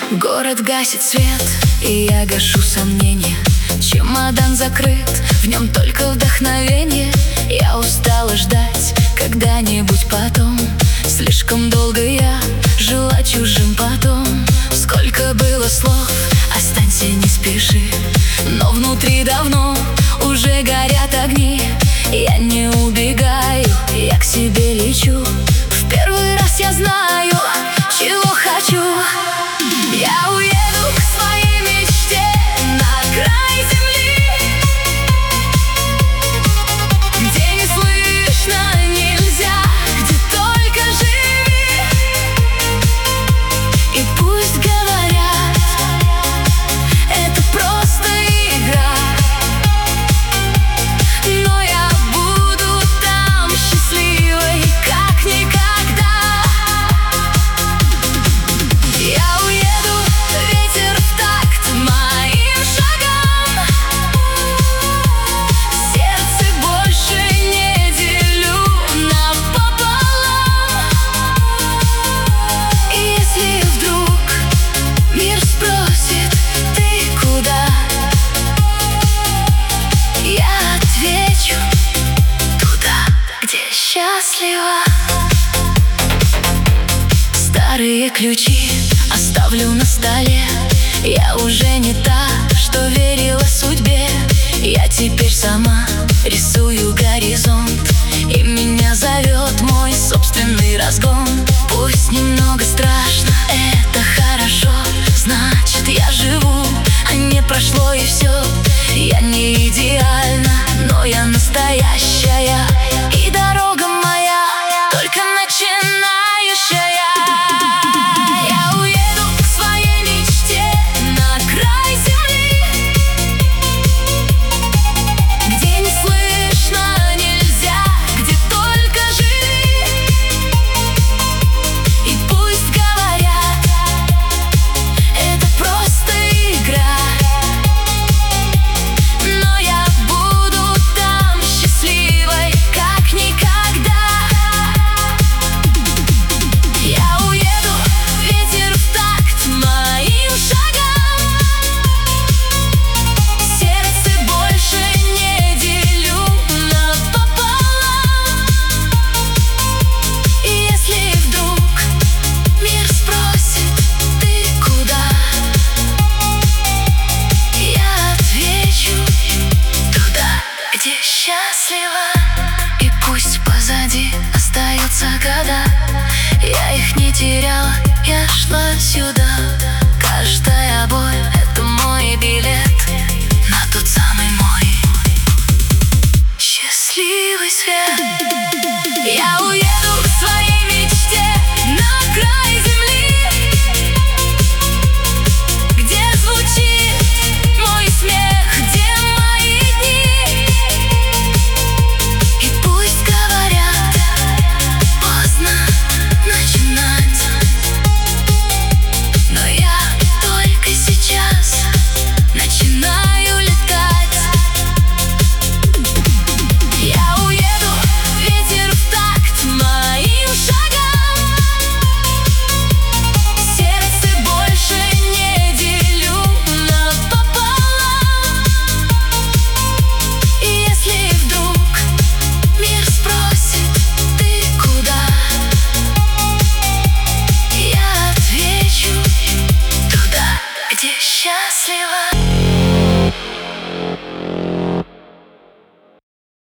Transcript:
Город гасит свет, и я гашу сомнения. Чемодан закрыт, в нем только вдохновение. Я устала ждать когда-нибудь потом. Слишком долго я жила чужим потом. Сколько было слов, останься, не спеши. Но внутри давно уже горят огни. Я не убегаю, я к себе лечу. В первый раз я знаю, чего хочу. Я уеду к своей мечте на край земли, где не слышно нельзя, где только живи. И пусть говорят, это просто игра, но я буду там счастливой, как никогда. Я уеду, ветер в такт моим шагам. Сердце больше не делю напополам. И если вдруг мир спросит, ты куда, я отвечу: туда, где счастлива. Старые ключи оставлю на столе. Я уже не та, что верила судьбе. Я теперь сама рисую горизонт, и меня зовет мой собственный разгон. Пусть немного страшно, это хорошо. Значит, я живу, а не прошло и все. Я не идеальна, но я настоящая. И дорога моя только начинающая. Я уеду к своей мечте на край земли, где не слышно нельзя, где только живи. И пусть говорят, это просто игра, но я буду там счастливой, как никогда. Я уеду, ветер в такт моим шагам. Сердце больше не делю напополам. И если вдруг мир спросит, ты куда, я отвечу: туда, где счастлива. И пусть позади остаются года, я их не теряла, я шла сюда.